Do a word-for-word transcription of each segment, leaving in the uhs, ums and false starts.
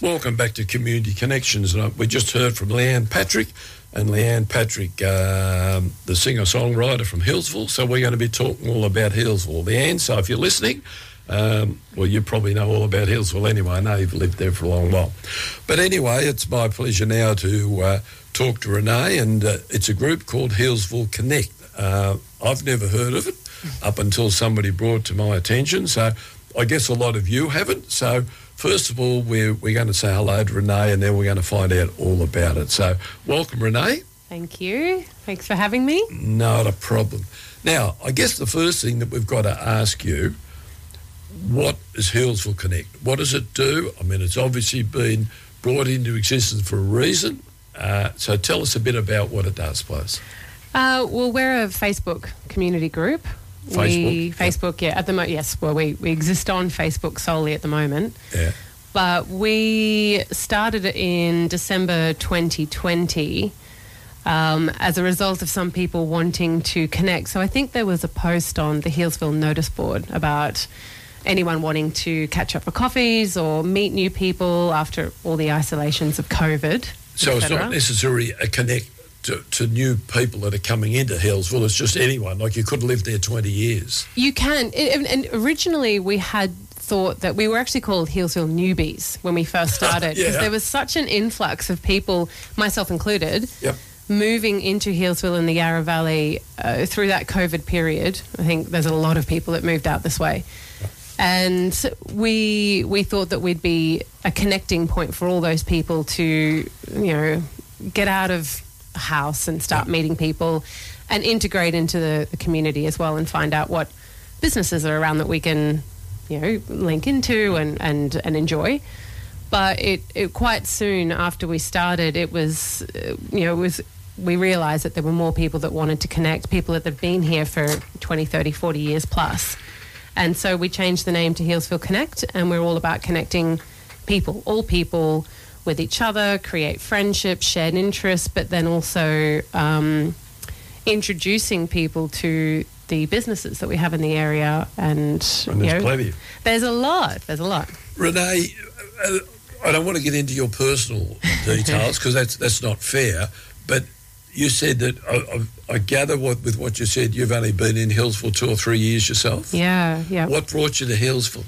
Welcome back to Community Connections. And we just heard from Leanne Patrick, and Leanne Patrick, um, the singer-songwriter from Healesville. So we're going to be talking all about Healesville. Leanne, so if you're listening, um, well, you probably know all about Healesville anyway. I know you've lived there for a long while. But anyway, it's my pleasure now to uh, talk to Renee, and uh, it's a group called Healesville Connect. Uh, I've never heard of it up until somebody brought it to my attention. So I guess a lot of you haven't. So first of all, we're, we're going to say hello to Renee, and then we're going to find out all about it. So welcome, Renee. Thank you. Thanks for having me. Not a problem. Now, I guess the first thing that we've got to ask you, what is Healesville Connect? What does it do? I mean, it's obviously been brought into existence for a reason. Uh, so tell us a bit about what it does, please. Uh, well, we're a Facebook community group. Facebook? We, Facebook, yeah, at the moment, yes. Well, we, we exist on Facebook solely at the moment. Yeah. But we started it in December twenty twenty um, as a result of some people wanting to connect. So I think there was a post on the Healesville notice board about anyone wanting to catch up for coffees or meet new people after all the isolations of COVID. So it's not necessarily a connect to, to new people that are coming into Healesville. It's just anyone. Like, you could live there twenty years. You can. It, and originally we had thought that we were actually called Healesville newbies when we first started, because Yeah. there was such an influx of people, myself included, Yep. moving into Healesville in the Yarra Valley uh, through that COVID period. I think there's a lot of people that moved out this way. And we we thought that we'd be a connecting point for all those people to, you know, get out of a house and start meeting people and integrate into the, the community as well, and find out what businesses are around that we can, you know, link into and, and, and enjoy. But it, it quite soon after we started, it was, uh, you know, it was, we realised that there were more people that wanted to connect, people that have been here for twenty, thirty, forty years plus. And so we changed the name to Healesville Connect, and we're all about connecting people, all people, with each other, create friendships, shared interests, but then also um, introducing people to the businesses that we have in the area. And, And there's you know, plenty. There's a lot. There's a lot. Renee, uh, I don't want to get into your personal details because that's that's not fair, but you said that, I, I, I gather what, with what you said, you've only been in Healesville two or three years yourself? Yeah, yeah. What brought you to Healesville?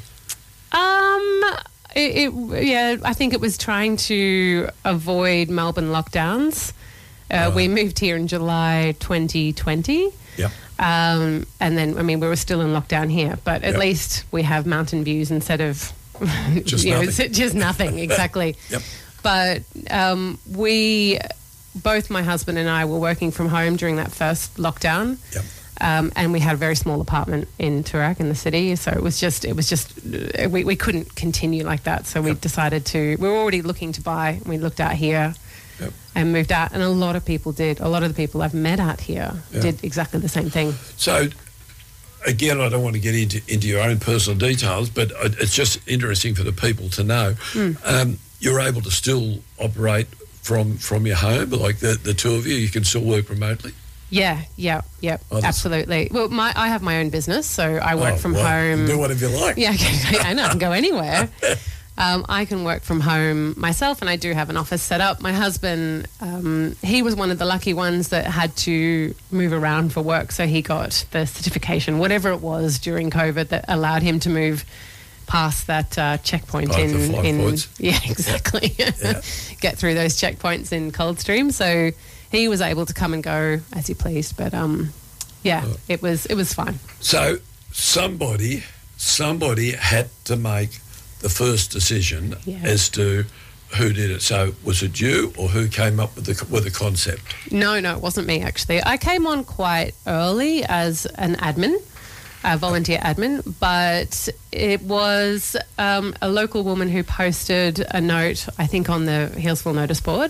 Um, it, it, yeah, I think it was trying to avoid Melbourne lockdowns. Uh, Oh. We moved here in July twenty twenty. Yeah. Um, and then, I mean, we were still in lockdown here, but at Yep. least we have mountain views instead of Just you know, nothing. it's just nothing, exactly. Yep. But um, we, both my husband and I, were working from home during that first lockdown. Yep. Um, and we had a very small apartment in Toorak in the city, so it was just, it was just, uh, we, we couldn't continue like that. So we Yep. decided to, we were already looking to buy. We looked out here Yep. and moved out, and a lot of people did. A lot of the people I've met out here Yeah. did exactly the same thing. So, again, I don't want to get into, into your own personal details, but I- it's just interesting for the people to know. Mm. Um, you're able to still operate from from your home, like the, the two of you, you can still work remotely? Yeah, yeah, yeah, Oh, that's- absolutely. Well, my I have my own business, so I work Oh, from well, home. do whatever you like. Yeah, okay, I know, I can go anywhere. Um, I can work from home myself, and I do have an office set up. My husband, um, he was one of the lucky ones that had to move around for work, so he got the certification, whatever it was during COVID, that allowed him to move past that uh, checkpoint Like in, the five in points. yeah, exactly. Yeah. Get through those checkpoints in Coldstream. So he was able to come and go as he pleased, but um, yeah, Oh. it was it was fine. So somebody, somebody had to make the first decision Yeah. as to who did it. So was it you, or who came up with the with the concept? No, no, it wasn't me, actually. I came on quite early as an admin, a volunteer admin, but it was um, a local woman who posted a note, I think, on the Healesville notice board,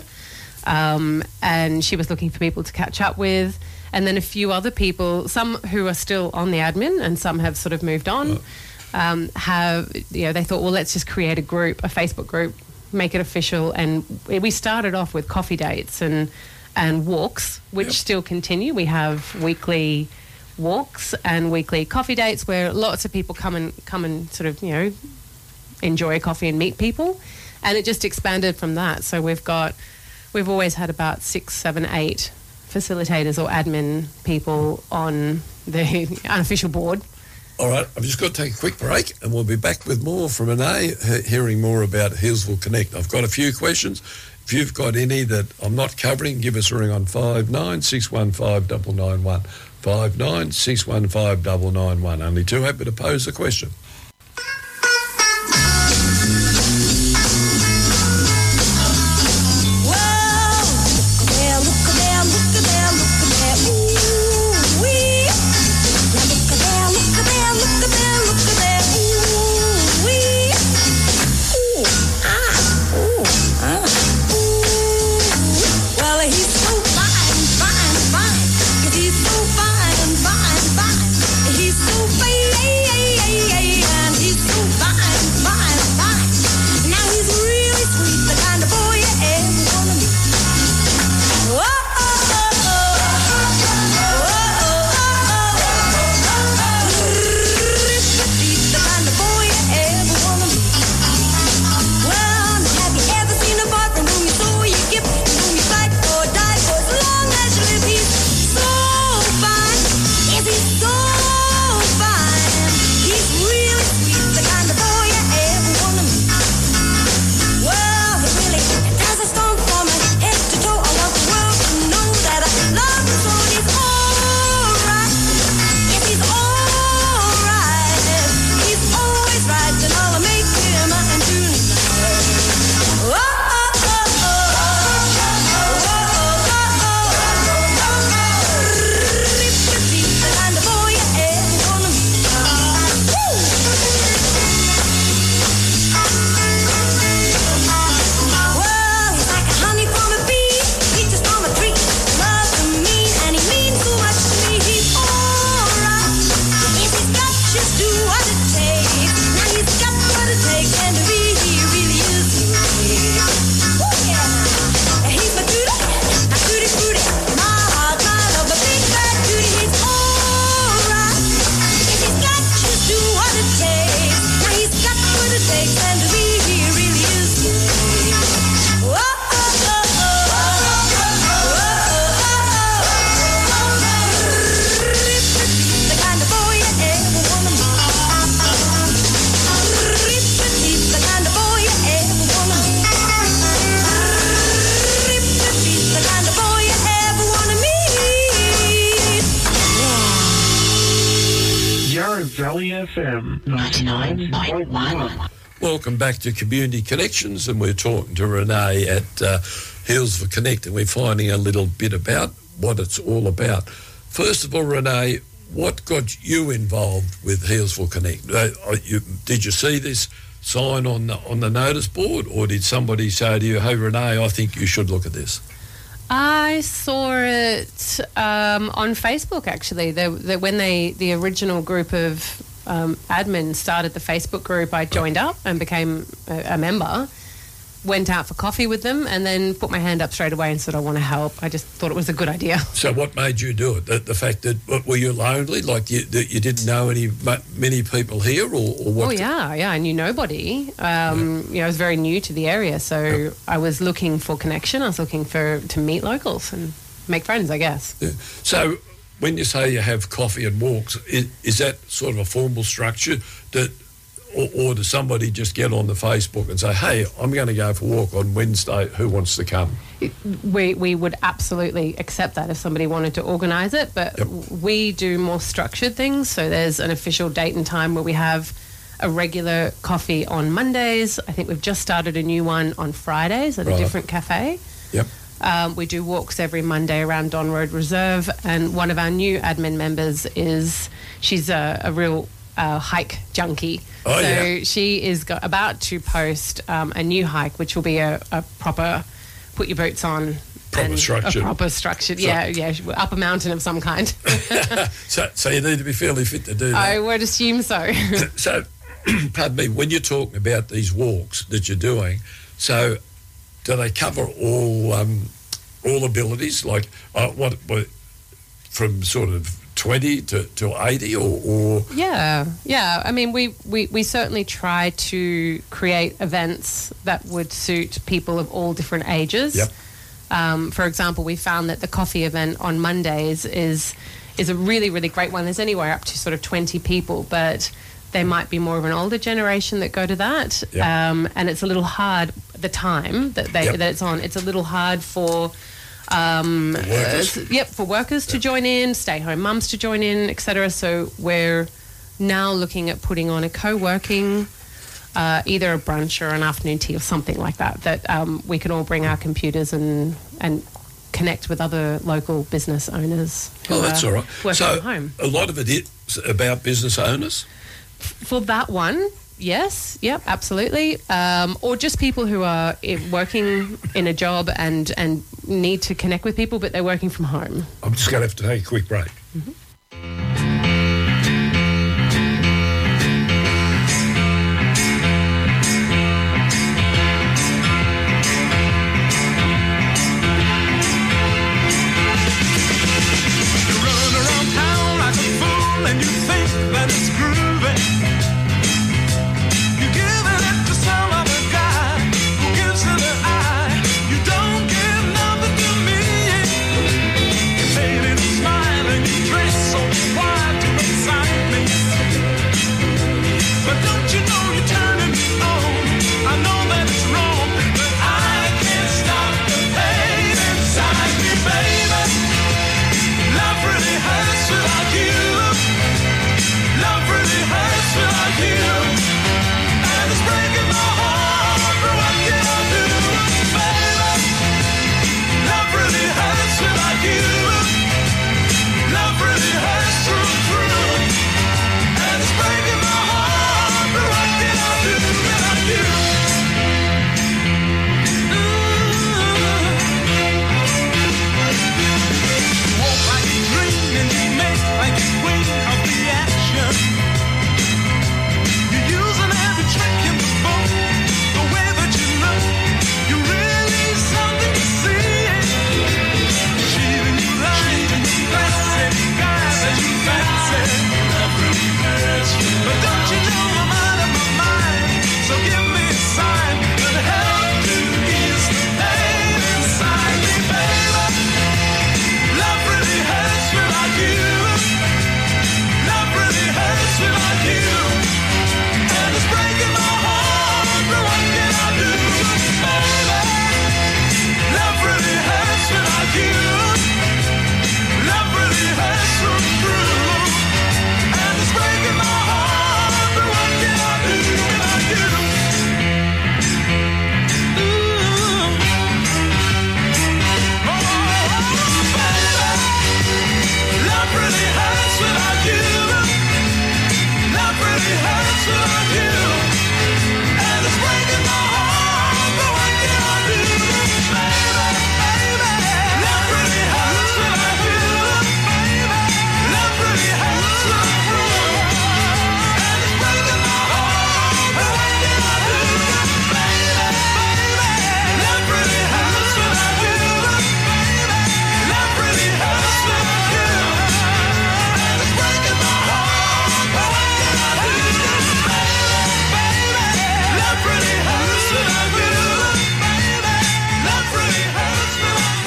um, and she was looking for people to catch up with, and then a few other people, some who are still on the admin and some have sort of moved on, um, have, you know, they thought, well, let's just create a group, a Facebook group, make it official. And we started off with coffee dates and and walks, which Yep. still continue. We have weekly walks and weekly coffee dates where lots of people come and come and sort of, you know, enjoy a coffee and meet people. And it just expanded from that. So we've got, we've always had about six, seven, eight facilitators or admin people on the unofficial board. All right, I've just got to take a quick break and we'll be back with more from Renee, he- hearing more about Healesville Connect. I've got a few questions. If you've got any that I'm not covering, give us a ring on five nine six one five nine nine one. five nine six one five nine nine one. Only too happy to pose a question. Valley F M ninety-nine point one. Welcome back to Community Connections, and we're talking to Renee at uh, Healesville Connect, and we're finding a little bit about what it's all about. First of all, Renee, what got you involved with Healesville Connect? Uh, you, did you see this sign on the, on the notice board, or did somebody say to you, hey, Renee, I think you should look at this? I saw it um, on Facebook, actually. The, the, when they the original group of um, admins started the Facebook group, I joined up and became a, a member, went out for coffee with them, and then put my hand up straight away and said, I want to help. I just thought it was a good idea. So what made you do it? The, the fact that, what, were you lonely, like you, that you didn't know any many people here, or, or what? Oh, yeah, yeah, I knew nobody. Um, yeah. You know, I was very new to the area, so yeah. I was looking for connection. I was looking for to meet locals and make friends, I guess. Yeah. So when you say you have coffee and walks, is, is that sort of a formal structure that, Or, or does somebody just get on the Facebook and say, hey, I'm going to go for a walk on Wednesday, who wants to come? We we would absolutely accept that if somebody wanted to organise it, but yep. we do more structured things. So there's an official date and time where we have a regular coffee on Mondays. I think we've just started a new one on Fridays at right. a different cafe. Yep. Um, we do walks every Monday around Don Road Reserve, and one of our new admin members is, she's a, a real uh, hike junkie. Oh, so yeah. she is go- about to post um, a new hike, which will be a, a proper put your boots on. Proper and structured. A proper structured, yeah, yeah, up a mountain of some kind. so, so you need to be fairly fit to do that. I would assume so. So, pardon me, when you're talking about these walks that you're doing, so do they cover all um, all abilities? Like uh, what, what from sort of twenty to, to eighty or, or... Yeah, yeah. I mean, we, we, we certainly try to create events that would suit people of all different ages. Yep. Um, for example, we found that the coffee event on Mondays is is a really, really great one. There's anywhere up to sort of twenty people, but there might be more of an older generation that go to that. Yep. Um, and it's a little hard, the time that, they, Yep. that it's on, it's a little hard for... Um, workers. uh, yep, for workers to join in, stay-home mums to join in, et cetera. So we're now looking at putting on a co-working, uh, either a brunch or an afternoon tea or something like that, that um, we can all bring our computers and and connect with other local business owners who Oh, that's are all right. working So from home. a lot of it is about business owners? For that one, yes, yep, absolutely. Um, or just people who are i- working in a job and, and need to connect with people, but they're working from home. I'm just going to have to take a quick break. You run around town like a fool and you think that it's groovy. You're giving it to some other guy who gives it an eye. You don't give nothing to me. You're fading and smiling, you dress so wild to excite me. But don't you know you're turning me on? I know that it's wrong, but I can't stop the pain inside me, baby. Love really hurts without you. Love really hurts without you. And it's breaking my heart, but what can I do, baby? Love really hurts without you. Love really hurts through and through. And it's breaking my heart, but what can I do without you? You walk like a dream and you make like a queen of the action. You're using every trick in the book. The way that you look, you really something to see. Cheating you lying, blessing guys that you fancy. Love really hurts you. But don't you know I'm out of my mind? So give me a sign that help to ease the pain inside me, baby. Love really hurts without you. Love really hurts without you. And it's breaking my heart, but what can I do, baby? Love really hurts without you. Love really hurts through and through. And it's breaking my heart, but what can I do without you? Ooh. Love really hurts without you. Love really hurts without you. And it's breaking my heart, but what can I do, baby, baby? Love really hurts without you, baby. Love really hurts without you. And it's breaking my heart, but what can I do, baby, baby? Love really hurts without you, baby. Love really hurts without you. And it's breaking my heart, but what can I do, baby, baby? Love really hurts without you, baby. Love really hurts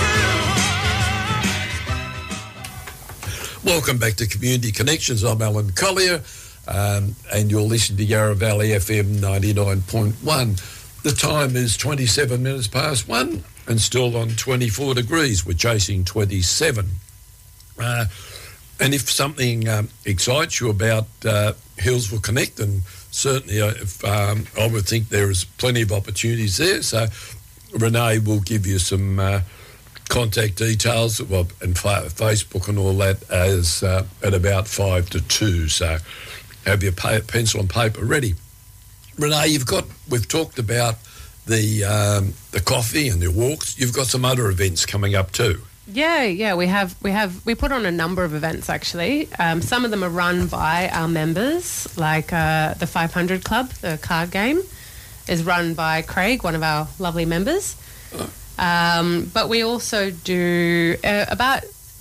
without you. Welcome back to Community Connections. I'm Alan Collier, um, and you're listening to Yarra Valley F M ninety-nine point one. The time is twenty-seven minutes past one and still on twenty-four degrees. We're chasing twenty-seven. Uh, and if something um, excites you about uh, Hillsville Connect, and certainly uh, if, um, I would think there is plenty of opportunities there. So Renee will give you some uh, contact details, well, and fa- Facebook and all that as uh, at about five to two. So have your pa- pencil and paper ready. Renee, you've got, we've talked about the um, the coffee and the walks. You've got some other events coming up too. Yeah, yeah, we have we have we put on a number of events actually. Um, some of them are run by our members, like uh, the five hundred Club, the card game, is run by Craig, one of our lovely members. Um, but we also do uh, about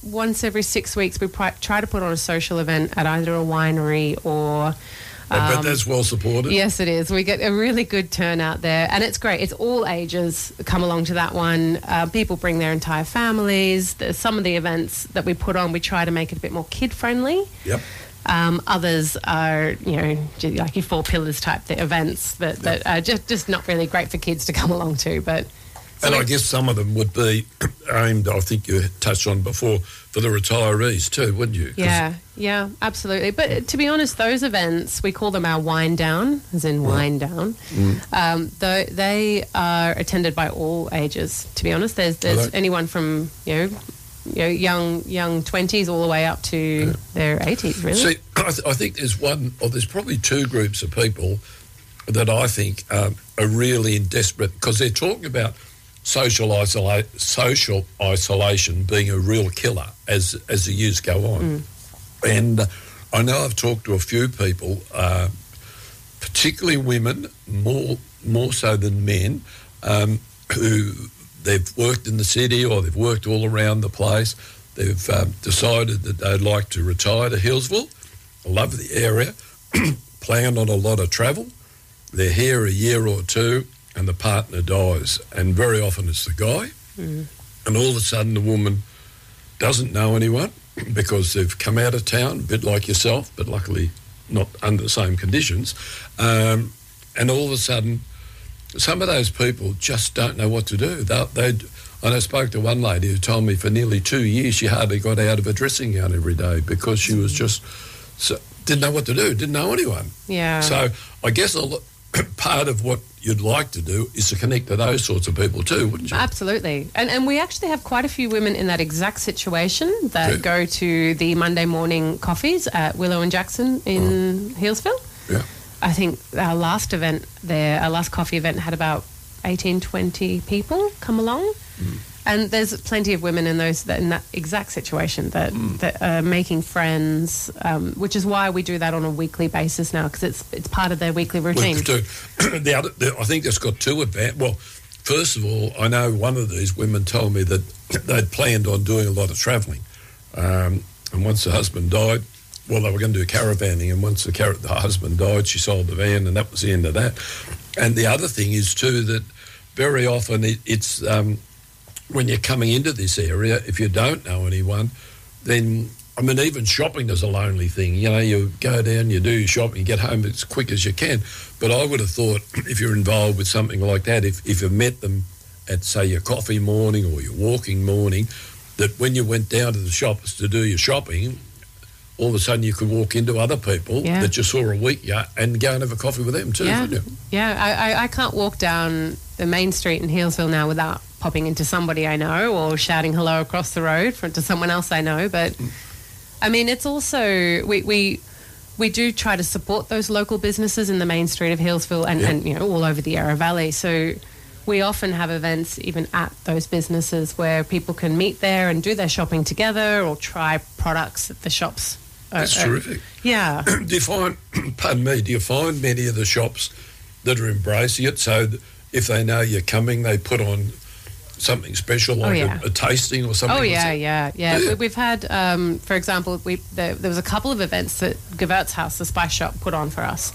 once every six weeks we pri- try to put on a social event at either a winery or. I bet um, that's well supported. Yes, it is. We get a really good turnout there, and it's great. It's all ages come along to that one. Uh, people bring their entire families. There's some of the events that we put on, we try to make it a bit more kid-friendly. Yep. Um, others are, you know, j- like your Four Pillars type th- events that, that Yep. are just, just not really great for kids to come along to. But so And I we- guess some of them would be aimed, I think you touched on before, for the retirees too, wouldn't you? 'Cause- Yeah, yeah, absolutely. But uh, to be honest, those events, we call them our wine down, as in wine down. Um, though they are attended by all ages. To be honest, there's there's they? anyone from you know, you know, young young twenties all the way up to their eighties. Really. See, I, th- I think there's one, or there's probably two groups of people that I think um, are really in desperate, because they're talking about social isolate, social isolation being a real killer as as the years go on. And uh, I know I've talked to a few people, uh, particularly women, more more so than men, um, who they've worked in the city or they've worked all around the place. They've um, decided that they'd like to retire to Hillsville. Love the area, plan on a lot of travel. They're here a year or two and the partner dies, and very often it's the guy. And all of a sudden the woman doesn't know anyone because they've come out of town, a bit like yourself, but luckily not under the same conditions. Um, and all of a sudden, some of those people just don't know what to do. They, they, and I spoke to one lady who told me for nearly two years she hardly got out of her dressing gown every day because she was just so, didn't know what to do, didn't know anyone. Yeah. So I guess a lo- part of what you'd like to do is to connect to those sorts of people too, wouldn't you? Absolutely. And and we actually have quite a few women in that exact situation that Good. go to the Monday morning coffees at Willow and Jackson in Hillsville. Yeah. I think our last event there, our last coffee event had about eighteen, twenty people come along. And there's plenty of women in those that in that exact situation that, that are making friends, um, which is why we do that on a weekly basis now, because it's it's part of their weekly routine. Well, to- the other, the, I think that's got two advantages. Well, first of all, I know one of these women told me that they'd planned on doing a lot of travelling. Um, and once the husband died, well, they were going to do caravanning, and once the, car- the husband died, she sold the van, and that was the end of that. And the other thing is, too, that very often it, it's... Um, when you're coming into this area, if you don't know anyone, then, I mean, even shopping is a lonely thing. You know, you go down, you do your shopping, you get home as quick as you can. But I would have thought if you're involved with something like that, if, if you met them at, say, your coffee morning or your walking morning, that when you went down to the shops to do your shopping, all of a sudden you could walk into other people Yeah. that you saw a week yeah, and go and have a coffee with them too, Yeah, couldn't you? yeah. I, I, I can't walk down the main street in Hillsville now without popping into somebody I know or shouting hello across the road for, to someone else I know. But I mean, it's also we we we do try to support those local businesses in the main street of Hillsville and, Yeah. and you know all over the Yarra Valley. So we often have events even at those businesses where people can meet there and do their shopping together or try products at the shops. are- That's are- terrific. Yeah. Do you find, pardon me, do you find many of the shops that are embracing it, so that if they know you're coming, they put on something special like yeah. a, a tasting or something? Oh like yeah, that? yeah, yeah. Yeah. We- We've had, um, for example, we there, there was a couple of events that Gewurzhaus, the spice shop, put on for us,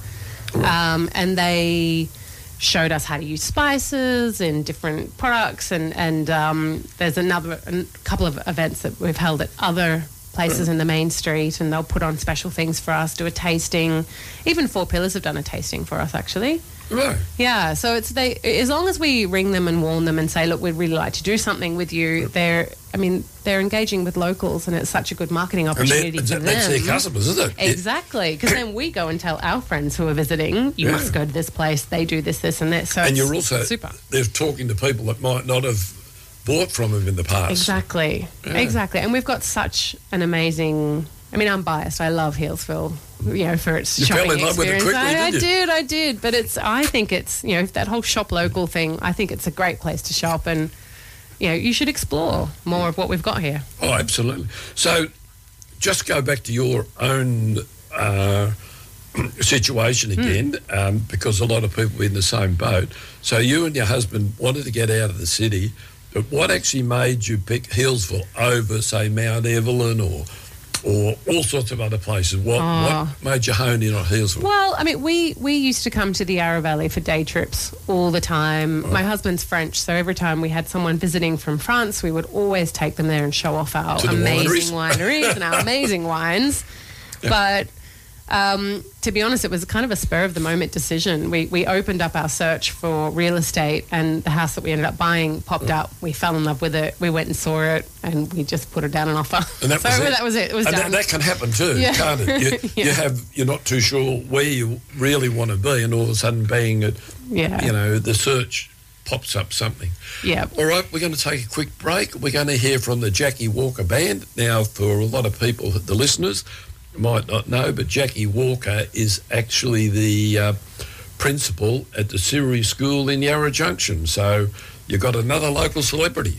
um, and they showed us how to use spices in different products, and and um, there's another a couple of events that we've held at other places in the main street, and they'll put on special things for us, do a tasting. Even Four Pillars have done a tasting for us, actually. Right. Yeah, so it's they. As long as we ring them and warn them and say, look, we'd really like to do something with you. They're, I mean, they're engaging with locals, and it's such a good marketing And opportunity that- for them. that's their customers, isn't it? Exactly, because then we go and tell our friends who are visiting, you Yeah. must go to this place. They do this, this, and this. So And it's you're also super. they're talking to people that might not have bought from them in the past. Exactly, Yeah. exactly. And we've got such an amazing. I mean, I'm biased. I love Hillsville, you know, for its You fell shopping in love with it experience. quickly, I, I didn't you? did, I did. But it's. I think it's. You know, that whole shop local thing. I think it's a great place to shop, and you know, you should explore more of what we've got here. Oh, absolutely. So, just go back to your own uh, situation again, um, because a lot of people are in the same boat. So, you and your husband wanted to get out of the city, But what actually made you pick Healesville over, say, Mount Evelyn or or all sorts of other places? What, Oh. what made you hone in on Healesville? Well, I mean, we, we used to come to the Yarra Valley for day trips all the time. My husband's French, so every time we had someone visiting from France, we would always take them there and show off our To the amazing wineries. wineries and our amazing wines. But um, to be honest, it was kind of a spur of the moment decision. We we opened up our search for real estate, and the house that we ended up buying popped up. We fell in love with it. We went and saw it, and we just put it down an offer. And that so was it. that was it. It was and done. that, that can happen too, Yeah. can't it? You, Yeah. you have you're not too sure where you really want to be, and all of a sudden, being it, Yeah. you know, the search pops up something. Yeah. All right, we're going to take a quick break. We're going to hear from the Jackie Walker Band. Now, for a lot of people, the listeners might not know, but Jackie Walker is actually the uh, principal at the Siri School in Yarra Junction. So you've got another local celebrity.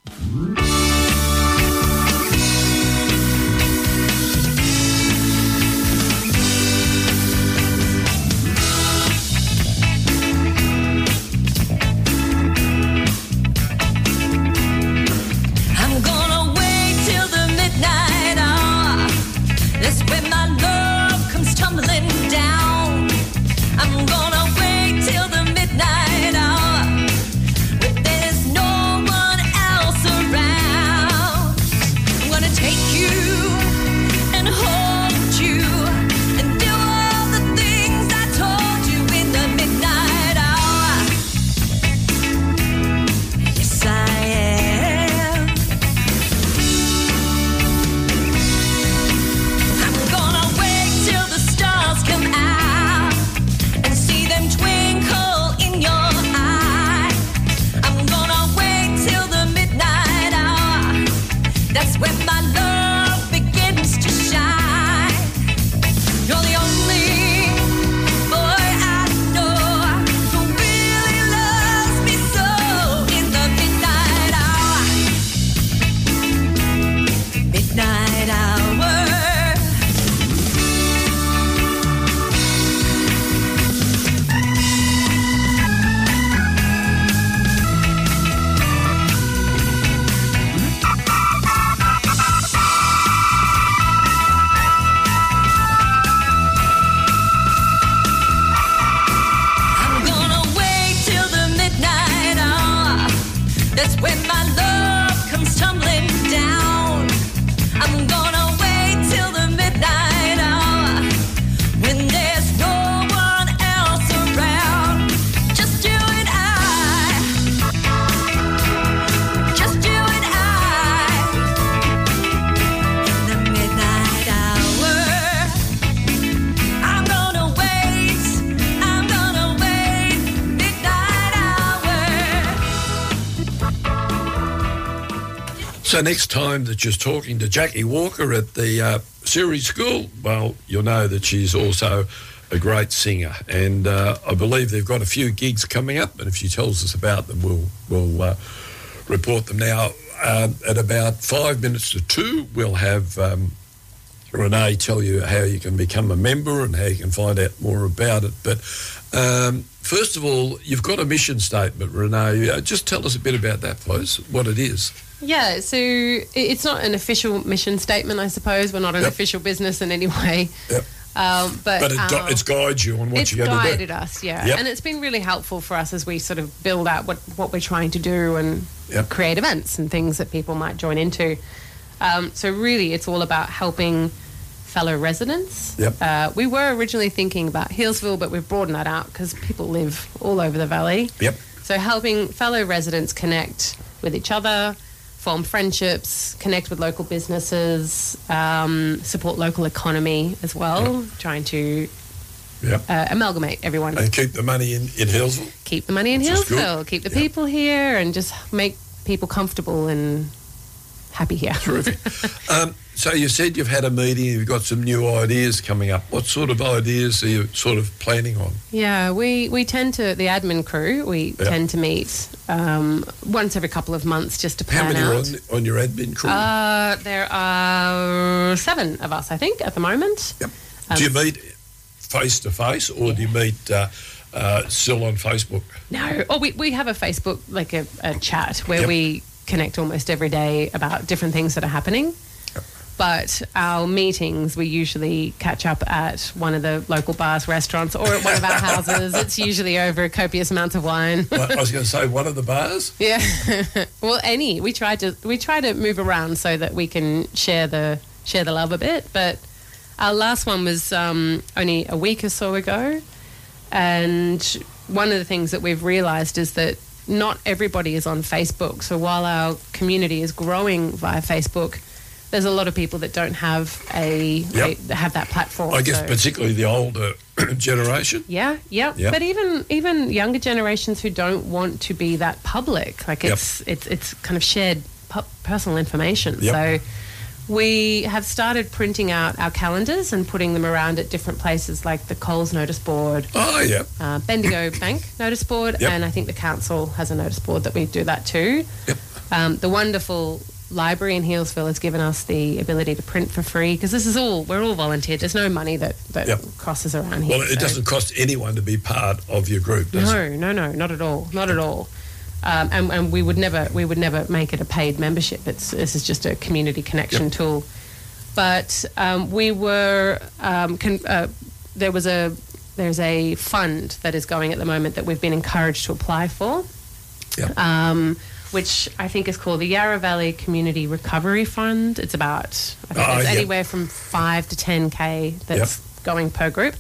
I'm gonna wait till the midnight hour. That's when my love comes tumbling down. I'm gonna wait till the midnight hour when there's no one else around. I'm gonna take you and hold you and do all the things I told you in the midnight hour. Yes, I am. I'm gonna wait till the stars come out and see them twinkle in your eye. I'm gonna wait till the midnight hour. That's when my love begins to shine. You're the only boy I know who really loves me so in the midnight hour. Midnight hour. I'm gonna wait till the midnight hour. That's when my love comes tumbling down. I'm gonna wait till the midnight hour when there's no one else around. Just you and I. Just you and I. In the midnight hour. I'm gonna wait, I'm gonna wait, midnight hour. So next time that you're talking to Jackie Walker at the uh, Siri School, well, you'll know that she's also a great singer. And uh, I believe they've got a few gigs coming up, and if she tells us about them, we'll, we'll uh, report them now. Um, at about five minutes to two, we'll have um, Renee tell you how you can become a member and how you can find out more about it. But um, first of all, you've got a mission statement, Renee. Uh, just tell us a bit about that, please, what it is. Yeah, so i- it's not an official mission statement, I suppose. We're not an Yep. official business in any way. Yep. Um, but But it, gu- our- it's guides you on what it's you're going to do. guided us, yeah. Yep. And it's been really helpful for us as we sort of build out what, what we're trying to do and Yep. create events and things that people might join into. Um, so really, it's all about helping fellow residents. Yep. Uh, we were originally thinking about Healesville, but we've broadened that out because people live all over the valley. Yep. So helping fellow residents connect with each other, form friendships, connect with local businesses, um, support local economy as well, trying to Yep. uh, amalgamate everyone. And keep the money in, in Healesville. Keep the money in Which is good. Healesville, keep the Yep. people here, and just make people comfortable and happy here. Terrific. um, so you said you've had a meeting, you've got some new ideas coming up. What sort of ideas are you sort of planning on? Yeah, we, we tend to, the admin crew, we Yep. tend to meet um, once every couple of months just to How plan many are out. on, on your admin crew? Uh, there are seven of us, I think, at the moment. yep. um, do you meet face to face, or do you meet uh, uh, still on Facebook? No. Oh, we, we have a Facebook, like a, a chat where Yep. we connect almost every day about different things that are happening. Yep. But our meetings, we usually catch up at one of the local bars, restaurants, or at one of our houses. It's usually over copious amounts of wine. Well, I was going to say one of the bars. Yeah. Well, any. We try to we try to move around so that we can share the share the love a bit. But our last one was um, only a week or so ago, and one of the things that we've realised is that not everybody is on Facebook. So while our community is growing via Facebook, there's a lot of people that don't have a, Yep. a have that platform. I guess so- particularly the older generation. Yeah, yeah, Yep. but even even younger generations who don't want to be that public, like Yep. it's it's it's kind of shared pu- personal information. Yep. So we have started printing out our calendars and putting them around at different places, like the Coles notice board, Oh, yeah. uh, Bendigo Bank notice board, Yep. and I think the council has a notice board that we do that too. Yep. Um, the wonderful library in Healesville has given us the ability to print for free, because this is all, we're all volunteered. There's no money that, that Yep. crosses around here. Well, it so- doesn't cost anyone to be part of your group, does it? No, no, no, not at all, not at all. Um, and, and we would never, we would never make it a paid membership. It's this is just a community connection Yep. tool. But um, we were um, con- uh, there was a there's a fund that is going at the moment that we've been encouraged to apply for, Yep. um, which I think is called the Yarra Valley Community Recovery Fund. It's about I think Oh, it's yep. anywhere from five to ten k that's going per group.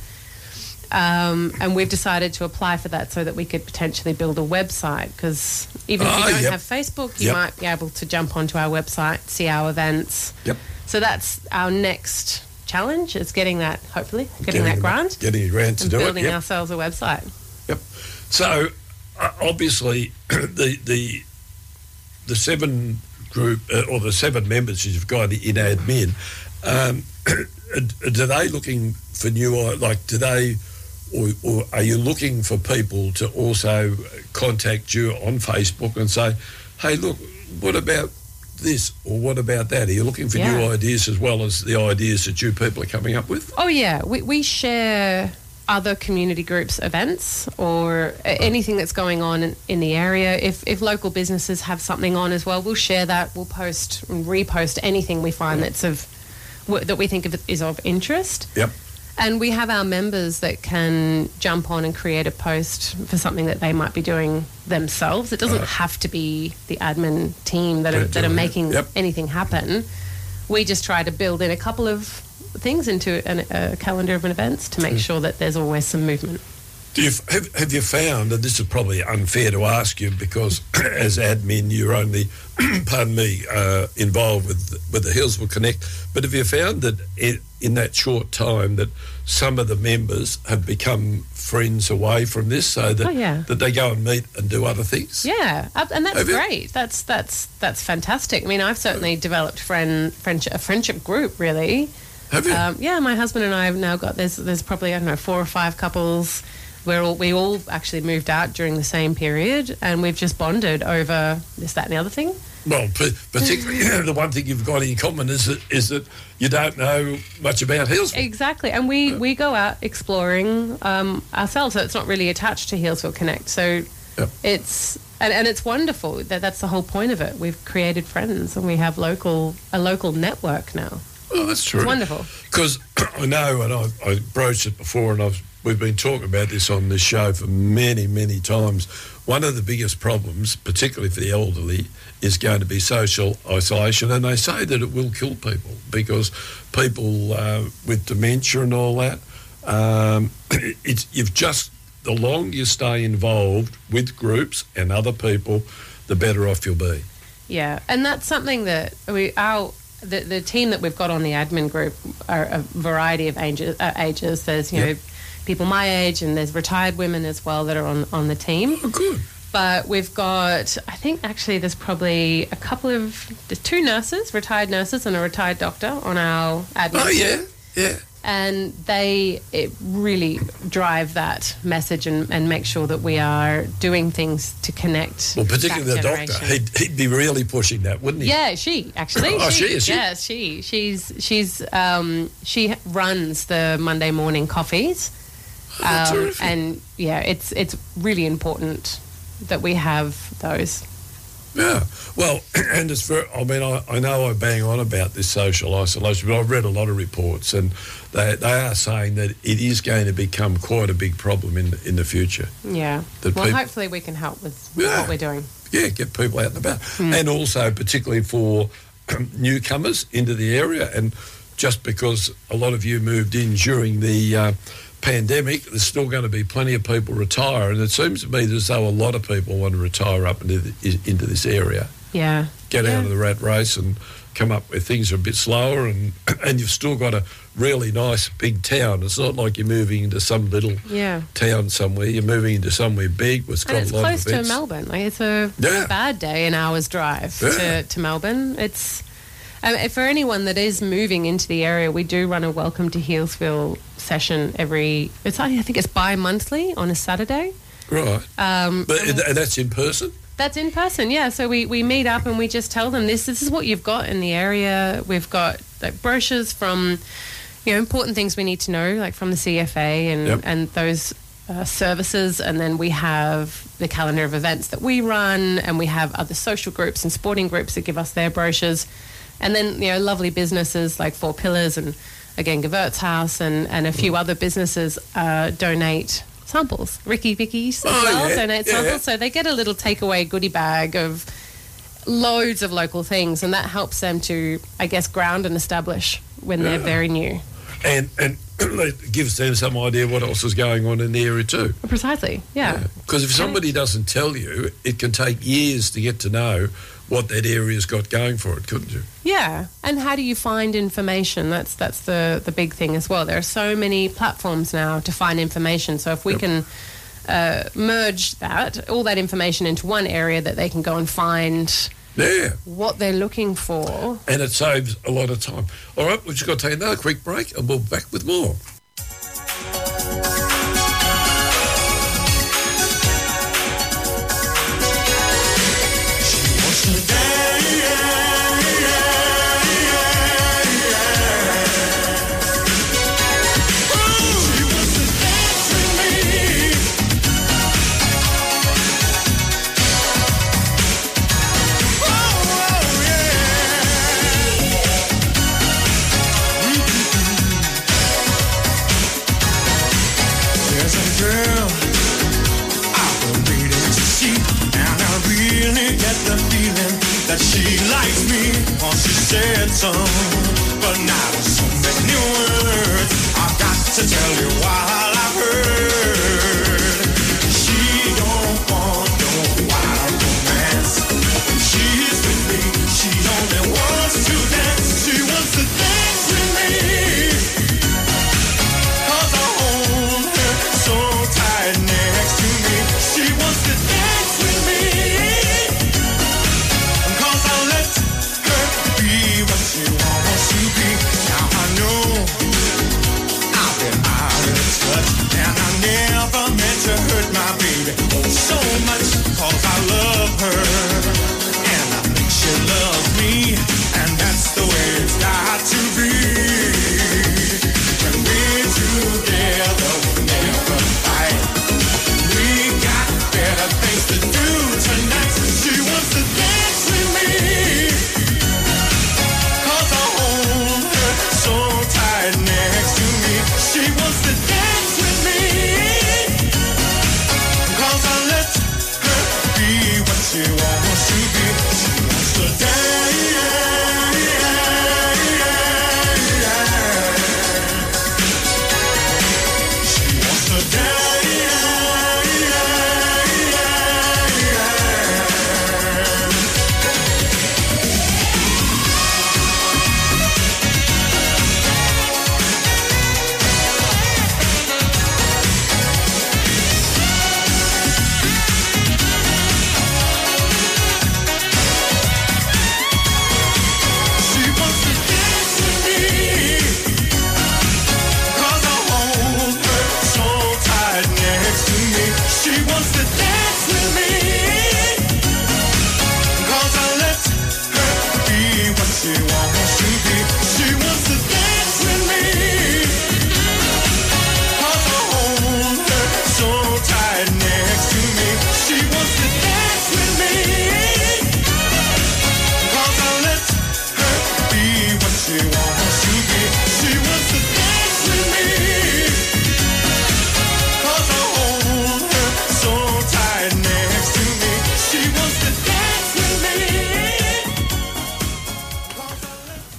Um, and we've decided to apply for that so that we could potentially build a website, because even if Ah, you don't yep. have Facebook, you Yep. might be able to jump onto our website, see our events. Yep. So that's our next challenge, is getting that, hopefully, getting, that a- grant Getting a grant to and do it. building Yep. ourselves a website. Yep. So uh, obviously, the the the seven group uh, or the seven members you've got in admin, um, do they looking for new i- like do they, or, or are you looking for people to also contact you on Facebook and say, hey, look, what about this or what about that? Are you looking for new Yeah. ideas as well as the ideas that you people are coming up with? Oh, yeah. We, we share other community groups' events or a- anything that's going on in, in the area. If, if local businesses have something on as well, we'll share that. We'll post and repost anything we find that's of w- that we think of is of interest. Yep. And we have our members that can jump on and create a post for something that they might be doing themselves. It doesn't Right. have to be the admin team that are, They're that are doing it. making Yep. anything happen. We just try to build in a couple of things into an, a calendar of events to make Hmm. sure that there's always some movement. Do you, have, have you found, and this is probably unfair to ask you because as admin you're only, pardon me, uh, involved with with the Healesville Connect, but have you found that it, in that short time that some of the members have become friends away from this, so that, Oh, yeah. that they go and meet and do other things? Yeah, ab- and that's Have you? great. That's that's that's fantastic. I mean, I've certainly developed friend friendship a friendship group really. Have you? Um, yeah, my husband and I have now got there's there's probably I don't know four or five couples. We're all we all actually moved out during the same period, and we've just bonded over this, that, and the other thing. Well, p- particularly the one thing you've got in common is that, is that you don't know much about Healesville. Exactly, and we, we go out exploring um, ourselves, so it's not really attached to Healesville Connect. So Yep. it's and, and it's wonderful that that's the whole point of it. We've created friends, and we have local a local network now. Oh, that's true. It's wonderful. Because I know, and I, I broached it before, and I've, we've been talking about this on this show for many, many times. One of the biggest problems, particularly for the elderly, is going to be social isolation, and they say that it will kill people because people uh, with dementia and all that, um, it's, you've just, the longer you stay involved with groups and other people, the better off you'll be. Yeah, and that's something that we our the, the team that we've got on the admin group are a variety of ages. Uh, ages. There's you Yep. know people my age, and there's retired women as well that are on on the team. Oh, good. But we've got, I think actually there's probably a couple of, there's two nurses, retired nurses and a retired doctor on our admin Oh, team. yeah, yeah. And they it really drive that message and, and make sure that we are doing things to connect. Well, particularly the that doctor, generation. he'd, he'd be really pushing that, wouldn't he? Yeah, she actually. Oh, she is, she? Yes, she. She's she's um, she runs the Monday morning coffees, Oh, Um, terrific. and yeah, it's it's really important that we have those. Yeah, well, and it's very, I mean, I, I know I bang on about this social isolation, but I've read a lot of reports and they, they are saying that it is going to become quite a big problem in, in the future. Yeah. That well, peop- hopefully we can help with, with Yeah. what we're doing. Yeah, get people out and about. And also particularly for newcomers into the area, and just because a lot of you moved in during the uh, pandemic, there's still going to be plenty of people retire, and it seems to me as though a lot of people want to retire up into, the, into this area, Yeah. get yeah. out of the rat race and come up where things are a bit slower, and and you've still got a really nice big town. It's not like you're moving into some little Yeah. town somewhere. You're moving into somewhere big with got And it's a lot close of to events. Melbourne. Like it's a, Yeah. a bad day, an hour's drive Yeah. to, to Melbourne. It's um, for anyone that is moving into the area. We do run a Welcome to Healesville session every. It's I think it's bi-monthly on a Saturday. Right. Um, But and that's in person? That's in person, yeah. So we, we meet up and we just tell them this. This is what you've got in the area. We've got like brochures from, you know, important things we need to know, like from the C F A and Yep. and those uh, services. And then we have the calendar of events that we run, and we have other social groups and sporting groups that give us their brochures. And then, you know, lovely businesses like Four Pillars and again Gewurzhaus and and a few other businesses uh, donate samples. Ricky Vicky's as Oh, well yeah, donate yeah. samples, so they get a little takeaway goodie bag of loads of local things, and that helps them to, I guess, ground and establish when they're Yeah. very new. And and it gives them some idea what else is going on in the area too. Precisely, yeah. Because if somebody doesn't tell you, it can take years to get to know what that area's got going for it, couldn't you? Yeah, and how do you find information? That's that's the the big thing as well. There are so many platforms now to find information. So if we Yep. can uh, merge that, all that information into one area that they can go and find Yeah. what they're looking for. And it saves a lot of time. All right, we've just got to take another quick break and we'll be back with more. There's a girl I've been waiting to see, and I really get the feeling that she likes me. Oh, she said so, but now with so many words, I've got to tell you while I've heard. She don't want no wild romance. When she's with me, she only wants to dance. She wants to dance with me. Cause I hold her so tight next to me. She wants to dance with me. Cause I let her be what she wants to be. Now I know I've been out of touch, and I never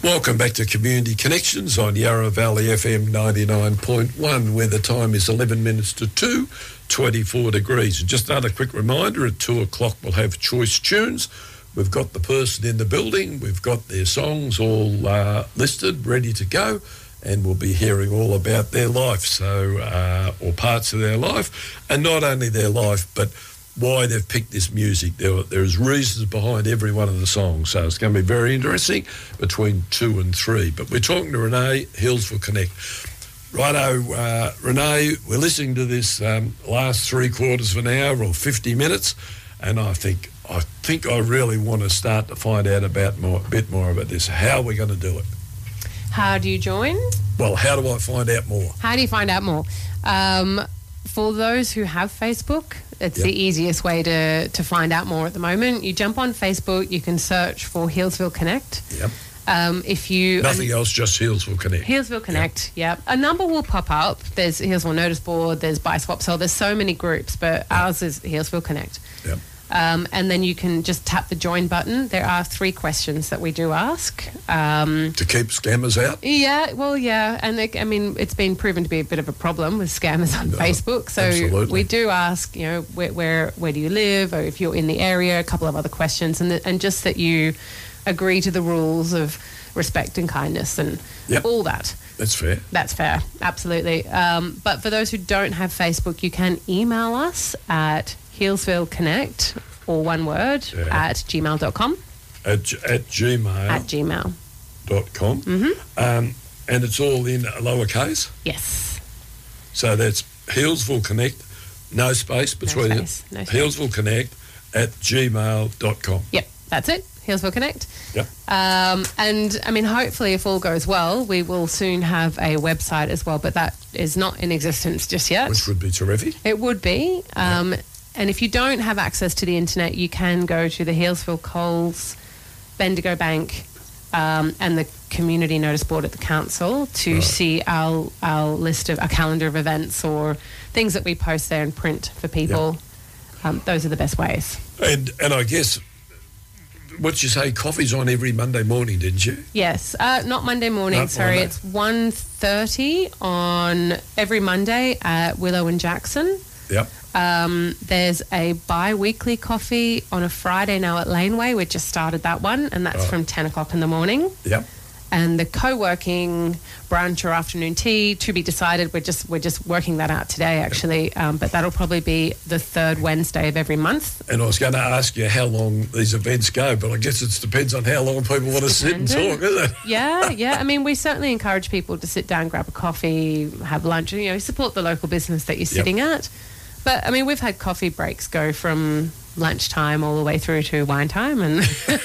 Welcome back to Community Connections on Yarra Valley F M ninety-nine point one, where the time is eleven minutes to two, twenty-four degrees. And just another quick reminder, at two o'clock we'll have Choice Tunes. We've got the person in the building, we've got their songs all uh, listed, ready to go, and we'll be hearing all about their life, so uh, or parts of their life, and not only their life, but why they've picked this music. There, there's reasons behind every one of the songs, so it's going to be very interesting between two and three. But we're talking to Renee, Hillsville Connect. Righto, uh, Renee, we're listening to this um, last three quarters of an hour or fifty minutes, and I think I think I really want to start to find out about more, a bit more about this. How are we going to do it? How do you join? Well, how do I find out more? How do you find out more? Um, for those who have Facebook, it's Yep. the easiest way to, to find out more at the moment. You jump on Facebook, you can search for Hillsville Connect. Yep. Um, if you Nothing else, just Hillsville Connect. Hillsville Connect, yep. A number will pop up. There's Hillsville Notice Board, there's Buy Swap Sell. There's so many groups, but ours is Hillsville Connect. Yep. Um, and then you can just tap the join button. There are three questions that we do ask. Um, To keep scammers out? yeah, well, yeah. And like, I mean, it's been proven to be a bit of a problem with scammers on No, Facebook. So absolutely. we do ask, you know, where, where where do you live, or if you're in the area, a couple of other questions, and, the, and just that you agree to the rules of respect and kindness and Yep. all that. That's fair. That's fair, absolutely. Um, but for those who don't have Facebook, you can email us at Hillsville Connect, or one word, Yeah. at gmail dot com. At, g- at gmail At Gmail. dot com. Mm-hmm. Um, and it's all in lowercase. Yes. So that's Hillsville Connect, no space between space, it. no space. Hillsville Connect at gmail dot com. Yep, that's it. Hillsville Connect. Yep. Um, and I mean, hopefully, if all goes well, we will soon have a website as well, but that is not in existence just yet. Which would be terrific. It would be. Um, And if you don't have access to the internet, you can go to the Hillsville Coles, Bendigo Bank, um, and the community notice board at the council to Right. see our our list of our calendar of events or things that we post there in print for people. Um, those are the best ways. And and I guess, what you say, coffee's on every Monday morning, didn't you? Yes, uh, not Monday morning. Not sorry, Monday. it's one thirty on every Monday at Willow and Jackson. Yep. Um, there's a bi-weekly coffee on a Friday now at Laneway. We just started that one, and that's Oh. from ten o'clock in the morning. Yep. And the co-working brunch or afternoon tea to be decided. We're just we're just working that out today, actually. Um, but that'll probably be the third Wednesday of every month. And I was going to ask you how long these events go, but I guess it depends on how long people want to sit and Dependent. talk, isn't it? Yeah, yeah. I mean, we certainly encourage people to sit down, grab a coffee, have lunch, you know, support the local business that you're sitting at. But, I mean, we've had coffee breaks go from lunchtime all the way through to wine time, and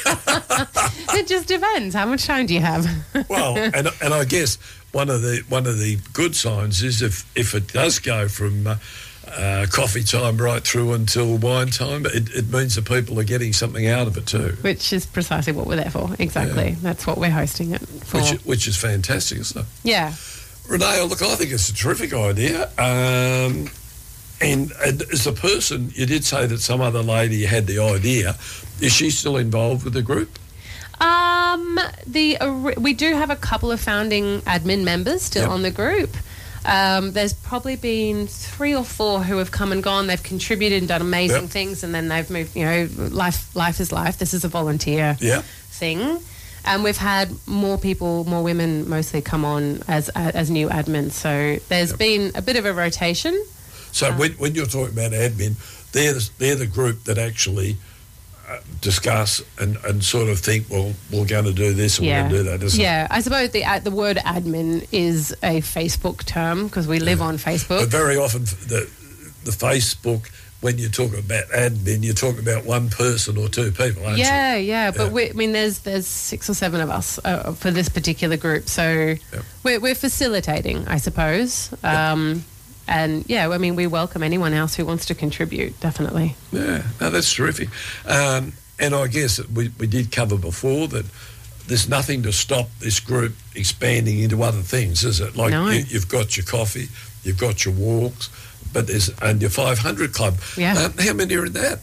it just depends. How much time do you have? Well, and and I guess one of the one of the good signs is if, if it does go from uh, uh, coffee time right through until wine time, it, it means that people are getting something out of it too, Which is precisely what we're there for. Exactly. Yeah. That's what we're hosting it for. which which is fantastic, isn't it? yeah. Renee, look, I think it's a terrific idea. Um, and, and as a person, you did say that some other lady had the idea. Is she still involved with the group? Um, the ori- we do have a couple of founding admin members still Yep. on the group. Um, there's probably been three or four who have come and gone. They've contributed and done amazing Yep. things, and then they've moved. You know, life life is life. This is a volunteer Yeah. thing, and we've had more people, more women, mostly come on as as new admins. So there's Yep. been a bit of a rotation. So when, when you're talking about admin, they're the, they're the group that actually uh, discuss and, and sort of think, well, we're going to do this and we're going to do that, isn't yeah. I suppose the ad- the word admin is a Facebook term because we live on it? Facebook. But very often the the Facebook, when you talk about admin, you're talking about one person or two people, aren't Yeah, you? yeah, but Yeah. we, I mean, there's there's six or seven of us uh, for this particular group, so we're, we're facilitating, I suppose. Um, and yeah, I mean, we welcome anyone else who wants to contribute, definitely. Yeah, no, that's terrific. Um, and I guess we, we did cover before that there's nothing to stop this group expanding into other things, is it? Like No. you, you've got your coffee, you've got your walks, but there's and your five hundred club. Yeah. Um, how many are in that?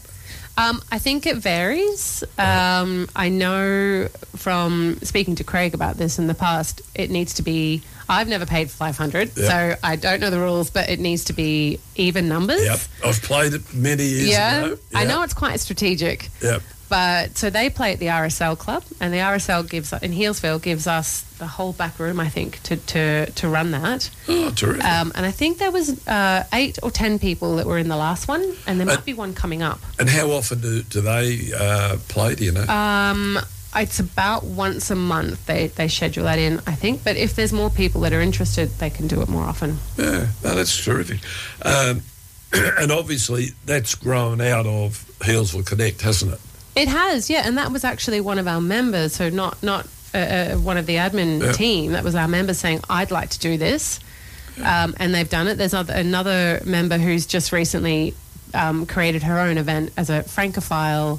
Um, I think it varies. Um, I know from speaking to Craig about this in the past, it needs to be. I've never paid for five hundred, Yep. so I don't know the rules, but it needs to be even numbers. Yep. I've played it many years Yeah, ago. I Yep. know it's quite strategic. Yep. But so they play at the R S L club, and the R S L gives in Healesville gives us the whole back room, I think, to to, to run that. Oh, terrific. Um, and I think there was uh, eight or ten people that were in the last one, and there might Uh, be one coming up. and how often do, do they uh, play, do you know? Um, it's about once a month they, they schedule that in, I think. But if there's more people that are interested, they can do it more often. Yeah, no, that's terrific. Um, and obviously that's grown out of Healesville Connect, hasn't it? It has, yeah, and that was actually one of our members, so not not uh, uh, one of the admin Yeah. team. That was our member saying, "I'd like to do this," um, and they've done it. There's other, another member who's just recently um, created her own event as a Francophile.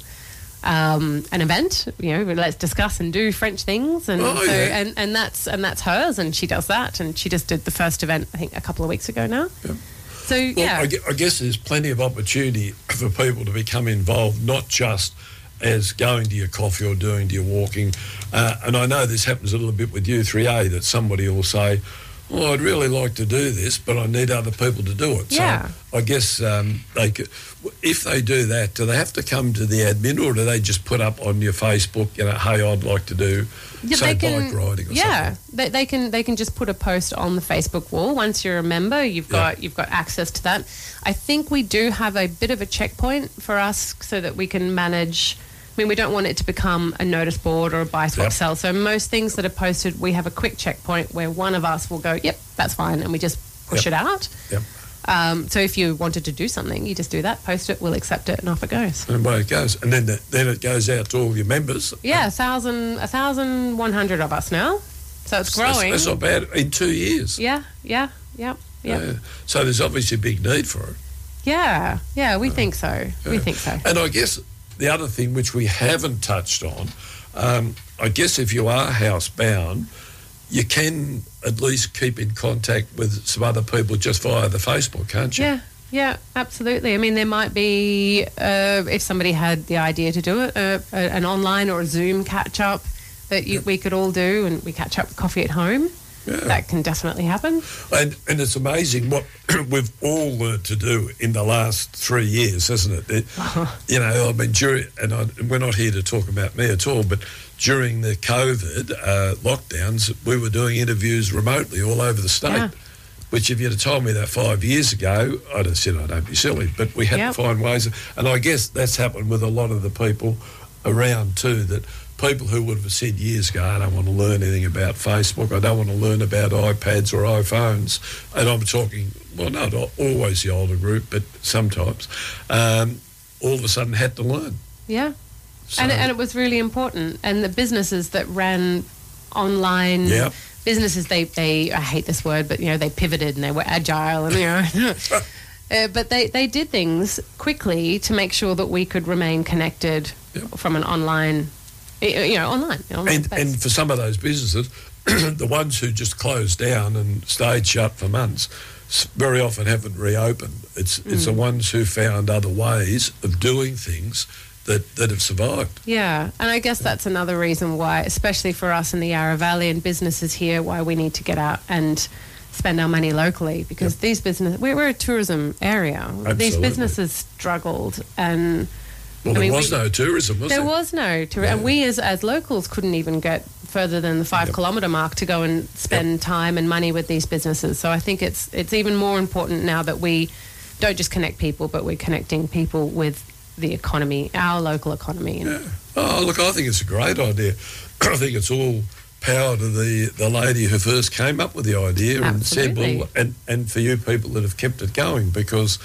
Um, an event, you know, let's discuss and do French things, and Oh, so yeah. and, and that's and that's hers, and she does that, and she just did the first event, I think, a couple of weeks ago now. Yep. So Well, yeah, I, gue- I guess there's plenty of opportunity for people to become involved, not just as going to your coffee or doing to your walking. Uh, and I know this happens a little bit with U three A, that somebody will say, "Oh, I'd really like to do this, but I need other people to do it." Yeah. So I guess um, they could, if they do that, do they have to come to the admin, or do they just put up on your Facebook, you know, "Hey, I'd like to do, Yeah, say, they can- bike riding or yeah, something"? they, they can they can just put a post on the Facebook wall. Once you're a member, you've Yeah. got you've got access to that. I think we do have a bit of a checkpoint for us so that we can manage. I mean, we don't want it to become a notice board or a buy swap Yep. sell. So most things that are posted, we have a quick checkpoint where one of us will go, "Yep, that's fine," and we just push Yep. it out. Yep. Um, so if you wanted to do something, you just do that, post it, we'll accept it, and off it goes. And away it goes. And then, the, then it goes out to all your members. Yeah, a thousand, a thousand one hundred of us now. So it's That's- growing. That's not bad in two years. Yeah, yeah, yeah, yeah. Yeah. So there's obviously a big need for it. Yeah, yeah, we think so. We Yeah. think so. And I guess the other thing which we haven't touched on, um, I guess if you are housebound, you can at least keep in contact with some other people just via the Facebook, can't you? Yeah, yeah, absolutely. I mean, there might be, uh, if somebody had the idea to do it, uh, a, an online or a Zoom catch up that you, we could all do, and we catch up with coffee at home. Yeah. That can definitely happen. And, and it's amazing what we've all learned to do in the last three years, hasn't it? It- You know, I mean, during, and I, we're not here to talk about me at all, but during the COVID uh, lockdowns, we were doing interviews remotely all over the state. Yeah. Which, if you'd have told me that five years ago, I'd have said, "I don't be silly." But we had Yep. to find ways, and I guess that's happened with a lot of the people around too. That people who would have said years ago, "I don't want to learn anything about Facebook. I don't want to learn about iPads or iPhones," and I'm talking, well, not always the older group, but sometimes, um, all of a sudden had to learn. Yeah. So, And, and it was really important. And the businesses that ran online Yeah. businesses, they, they, I hate this word, but, you know, they pivoted and they were agile and, you know, uh, but they, they did things quickly to make sure that we could remain connected Yep. from an online, you know, online. online and, space. and for some of those businesses, the ones who just closed down and stayed shut for months s- very often haven't reopened. It's it's Mm. the ones who found other ways of doing things that, that have survived. Yeah, and I guess that's another reason why, especially for us in the Yarra Valley and businesses here, why we need to get out and spend our money locally, because Yep. these business we're, we're a tourism area. These Absolutely. businesses struggled, and Well, I there mean, was we- no tourism, was there? there was no tour- and we as as locals couldn't even get further than the five Yep. kilometre mark to go and spend time and money with these businesses. So I think it's it's even more important now that we don't just connect people, but we're connecting people with the economy, our local economy. And Yeah. Oh, look, I think it's a great idea. I think it's all power to the, the lady who first came up with the idea and said, Absolutely. well, and, and for you people that have kept it going, because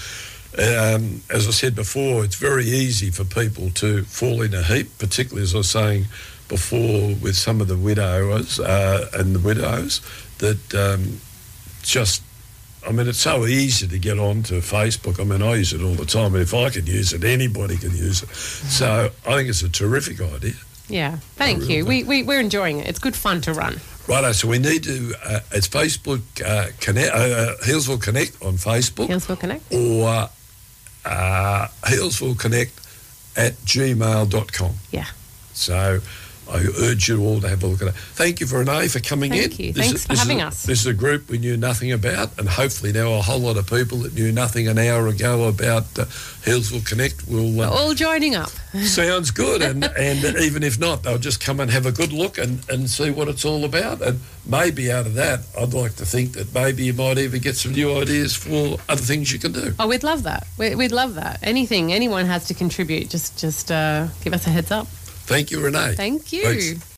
um, as I said before, it's very easy for people to fall in a heap, particularly as I was saying before with some of the widowers uh, and the widows, that um, just, I mean, it's so easy to get onto Facebook. I mean, I use it all the time, and if I can use it, anybody can use it. So I think it's a terrific idea. yeah, thank really you. do. We, we we're enjoying it. It's good fun to run. Righto, so we need to, uh, it's Facebook uh, Connect, uh, Healesville Connect on Facebook, Healesville Connect. or uh, Healesville Connect at gmail dot com. Yeah. So I urge you all to have a look at it. Thank you, Renee, for coming in. Thank you. This Thanks is- for this is having a- us. This is a group we knew nothing about, and hopefully now a whole lot of people that knew nothing an hour ago about uh, Hillsville Connect will... Uh, All joining up. sounds good, and, and even if not, they'll just come and have a good look and, and see what it's all about. And maybe out of that, I'd like to think that maybe you might even get some new ideas for other things you can do. Oh, we'd love that. We- We'd love that. Anything anyone has to contribute, just just uh, give us a heads up. Thank you, Renee. Thank you. Thanks.